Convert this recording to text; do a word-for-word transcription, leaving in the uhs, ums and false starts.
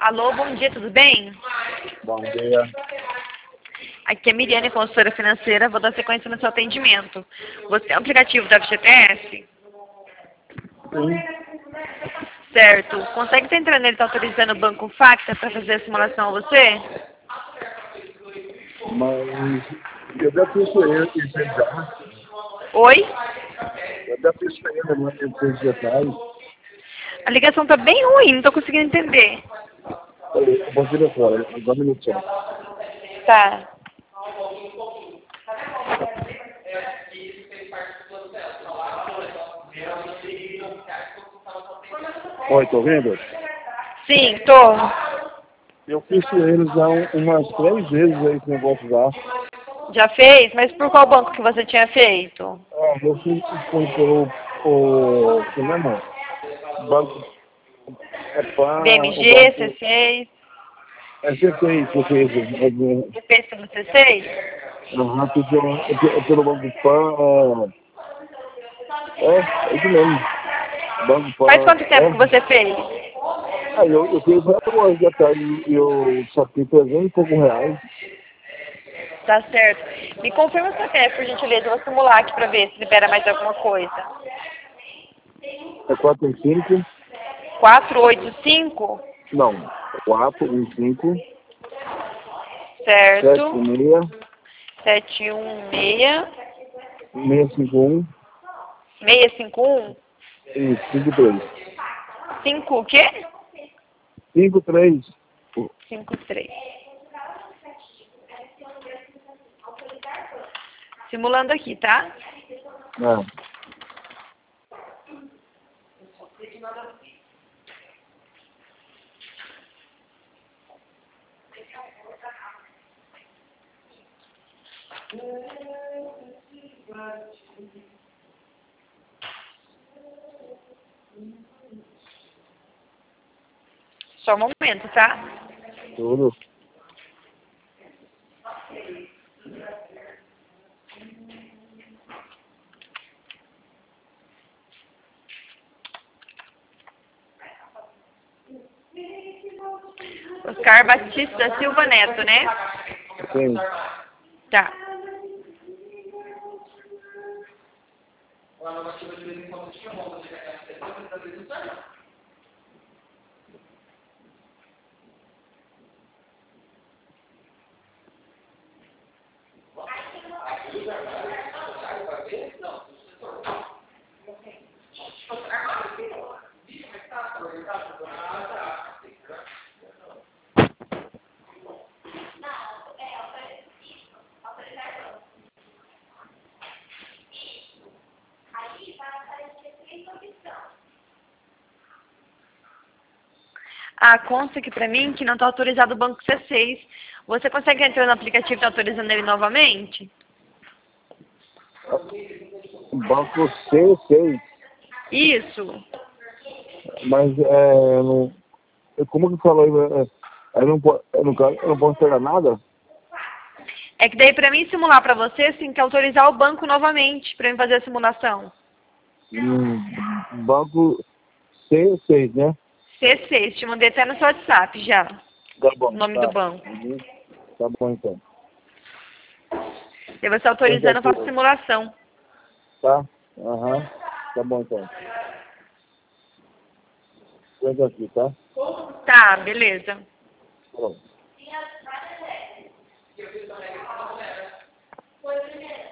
Alô, bom dia, tudo bem? Bom dia. Aqui é a Miriane, consultora financeira. Vou dar sequência no seu atendimento. Você tem o aplicativo da F G T S? Sim, Certo. Consegue estar entrando nele, está autorizando o Banco Facta para fazer a simulação a você? mas eu já fiz ele em já. Oi? Eu já fiz ele né, em três detalhes. A ligação está bem ruim, não estou conseguindo entender. Eu vou tirar fora, agora um minuto só. Tá. Oi, tô vendo? Sim, tô. Eu fiz ele já um- umas três vezes aí esse negócio já. Já fez? Mas por qual banco que você tinha feito? Ah, eu fiz foi pelo o como é, mano? Banco é para o B M G, banco C seis? é C seis que fez. É, Você fez pelo C seis? Aham, fiz pelo, é pe- é pelo banco PAN, é, é, é isso mesmo. Banco Faz PAN, quanto tempo que é. você fez? Aí eu, eu fiz agora de tarde e eu saquei trezentos e poucos reais. Tá certo. Me confirma se você por gentileza. Eu vou simular aqui pra ver se libera mais alguma coisa. É quatro e cinco, quatro oito cinco? não, quatro e cinco, sete Certo. seis, sete um seis, seis cinco um seis cinco um? e cinco três. cinco o quê? cinco três. cinco três. Simulando aqui, tá? É. Só um momento, tá? Tudo. Oscar Batista Silva Neto, né? Sim. Tá. Ah, consta aqui pra mim que não está autorizado o banco C seis. Você consegue entrar no aplicativo e está autorizando ele novamente? Banco C seis. Isso. Mas é. Não, como que falou aí? É, eu, não, po- eu, não, quero- eu não posso pegar nada? É que daí pra mim simular pra você, você tem que autorizar o banco novamente pra mim fazer a simulação. Hum, banco C seis, né? C seis, te mandei até no seu WhatsApp já. Tá O bom, nome do tá. banco. Uhum. Tá bom então. E você autorizando, eu faço simulação. Tá? Aham. Tá bom então. Entra aqui, tá? Tá, beleza. Pronto.